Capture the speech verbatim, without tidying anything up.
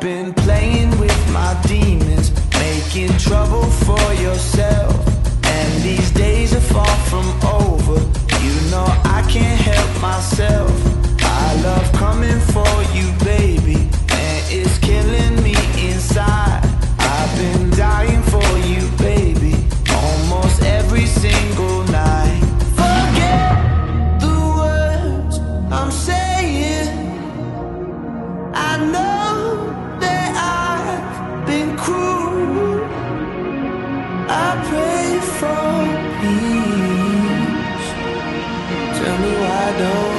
been playing with my demons, making trouble for yourself. And these days are far from over. You know I can't help myself. I love coming for you, baby, and it's killing me inside. I've been dying for you, baby, almost every single night. Forget the words I'm saying. I know that I've been cruel. I pray for peace. Tell me why don't